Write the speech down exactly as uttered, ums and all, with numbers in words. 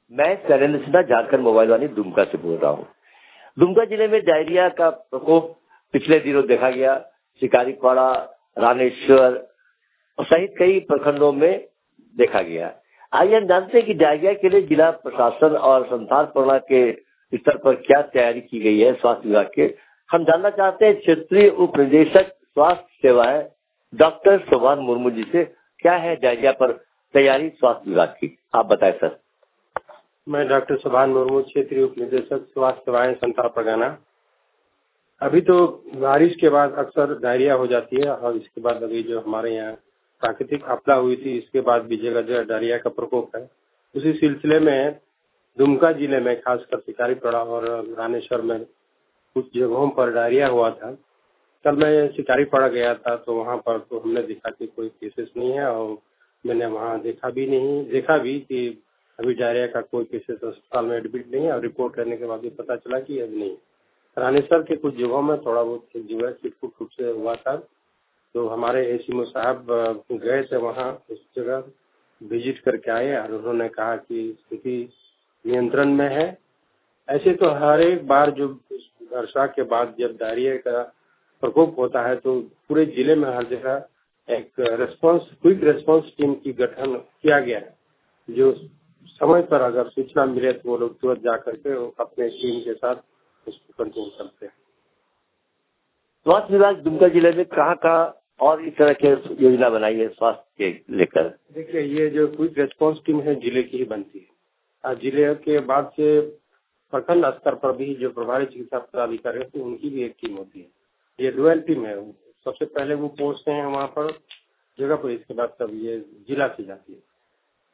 मैं शैलेंद्र सिन्हा झारखंड मोबाइल वाणी दुमका से बोल रहा हूँ। दुमका जिले में डायरिया का प्रकोप पिछले दिनों देखा गया। शिकारीपाड़ा, रानेश्वर सहित कई प्रखंडों में देखा गया। आइए हम जानते हैं कि डायरिया के लिए जिला प्रशासन और संस्थापना के स्तर पर क्या तैयारी की गई है स्वास्थ्य विभाग के। हम जानना चाहते हैं क्षेत्रीय उप निदेशक स्वास्थ्य सेवाएं डॉक्टर शोभान मुर्मू जी से, क्या है डायरिया पर तैयारी स्वास्थ्य विभाग की, आप बताएं सर। मैं डॉक्टर शोभान मुर्मू, क्षेत्रीय उप निदेशक स्वास्थ्य सेवाएं संताल परगना। अभी तो बारिश के बाद अक्सर डायरिया हो जाती है और इसके बाद अभी जो हमारे यहाँ प्राकृतिक आपदा हुई थी, इसके बाद भी जगह जगह डायरिया का प्रकोप है। उसी सिलसिले में दुमका जिले में खासकर शिकारीपाड़ा और रानेश्वर में कुछ जगहों पर डायरिया हुआ था। कल मैं शिकारीपाड़ा गया था तो वहाँ पर तो हमने देखा कि कोई केसेस नहीं है और मैंने वहाँ देखा भी नहीं देखा भी कि अभी डायरिया का कोई केसेस अस्पताल में एडमिट नहीं है और रिपोर्ट करने के बाद भी पता चला कि अभी नहीं। रानेश्वर के कुछ जगहों में थोड़ा बहुत जो है छिटपुट रूप से हुआ था, तो हमारे एसीएमओ साहब गए थे वहाँ उस जगह विजिट करके आए और उन्होंने कहा कि स्थिति नियंत्रण में है। ऐसे तो हर एक बार जो वर्षा के बाद जब डायरिया का प्रकोप होता है तो पूरे जिले में हर जगह एक रेस्पॉन्स क्विक रेस्पॉन्स टीम की गठन किया गया है, जो समय पर अगर सूचना मिले तो वो लोग तुरंत जा करके अपने टीम के साथ उसको कंट्रोल करते हैं। स्वास्थ्य विभाग दुमका जिले में कहाँ कहाँ और इस तरह की योजना बनाई है स्वास्थ्य के लेकर? देखिए, ये जो क्विक रेस्पॉन्स टीम है जिले की ही बनती है। जिले के बाद से प्रखंड स्तर पर भी जो प्रभारी चिकित्सा पदाधिकारी होते हैं उनकी भी एक टीम होती है। ये डुअल टीम है। सबसे पहले वो पहुंचते हैं वहाँ पर जगह पर, इसके बाद तब ये जिला से जाती है।